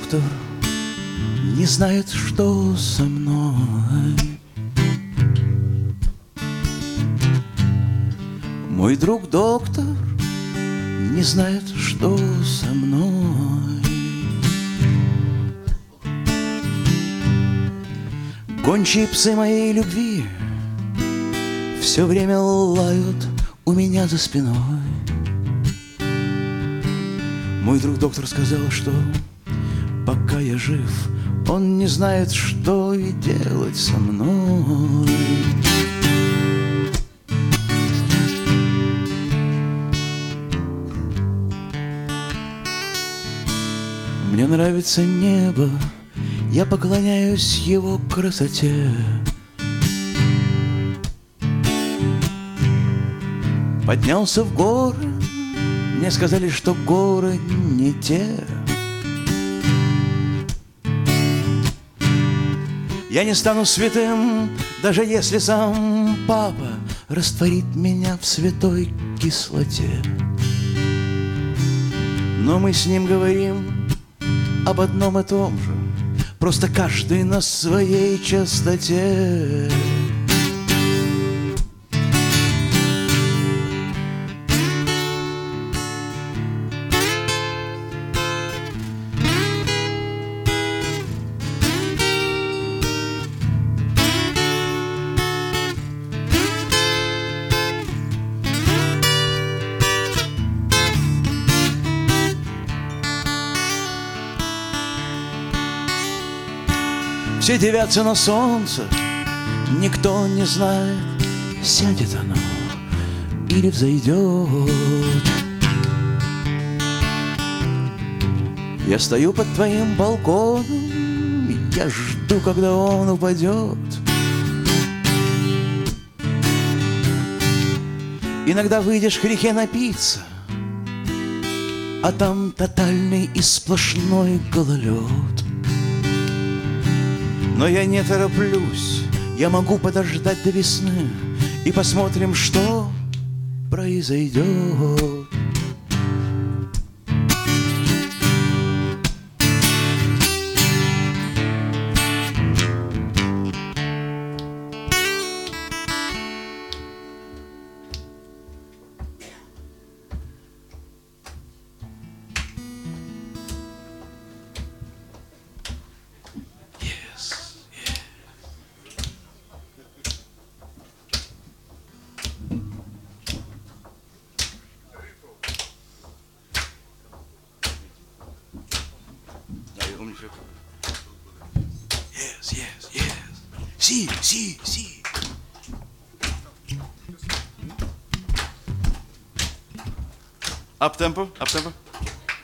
доктор не знает, что со мной. Мой друг доктор не знает, что со мной. Гончие псы моей любви все время лают у меня за спиной. Мой друг доктор сказал, что пока я жив, он не знает, что и делать со мной. Мне нравится небо, я поклоняюсь его красоте. Поднялся в горы, мне сказали, что горы не те. Я не стану святым, даже если сам папа растворит меня в святой кислоте. Но мы с ним говорим об одном и том же, просто каждый на своей частоте. Все дивятся на солнце, никто не знает, сядет оно или взойдет. Я стою под твоим балконом, и я жду, когда он упадет. Иногда выйдешь к реке напиться, а там тотальный и сплошной гололед. Но я не тороплюсь, я могу подождать до весны, и посмотрим, что произойдет. Yes, yes, yes. Си, си, си. Up tempo, up tempo.